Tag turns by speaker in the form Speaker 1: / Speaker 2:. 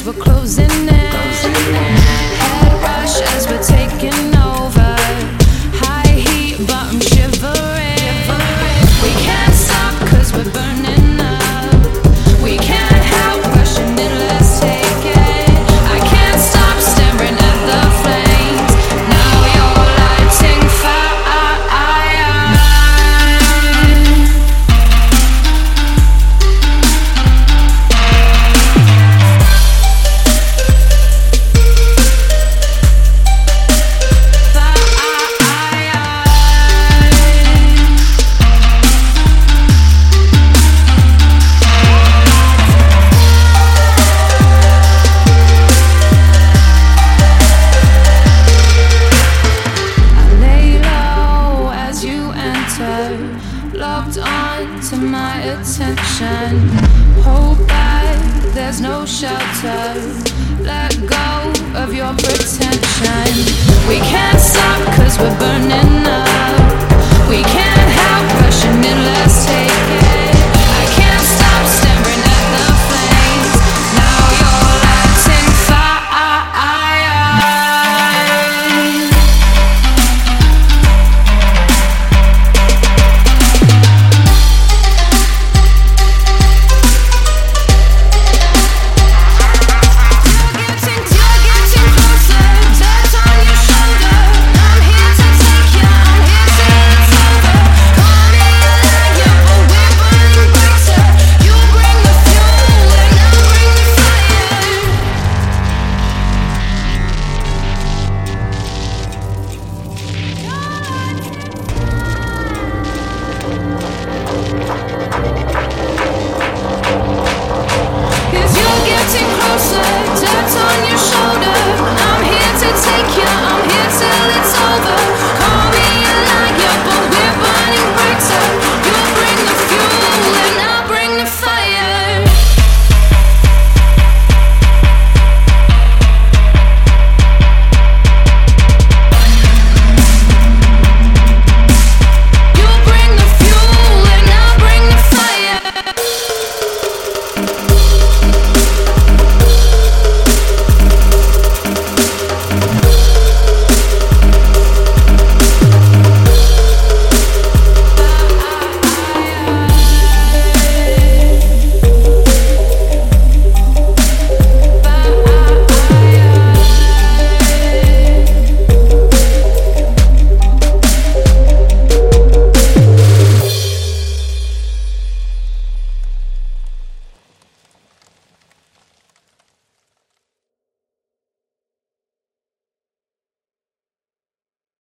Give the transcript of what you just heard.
Speaker 1: we're closing in. Head rush as we're taking over. High heat, but I'm shivering. We can't stop 'cause we're burning up. We can't help rushing in, let's take it. I can't stop staring at the flames. Now you're lighting fire. Locked on to my attention. Hold back, there's no shelter. Let go of your pretension. We can't stop 'cause we're burning up. We can't help rushing in, let's take it.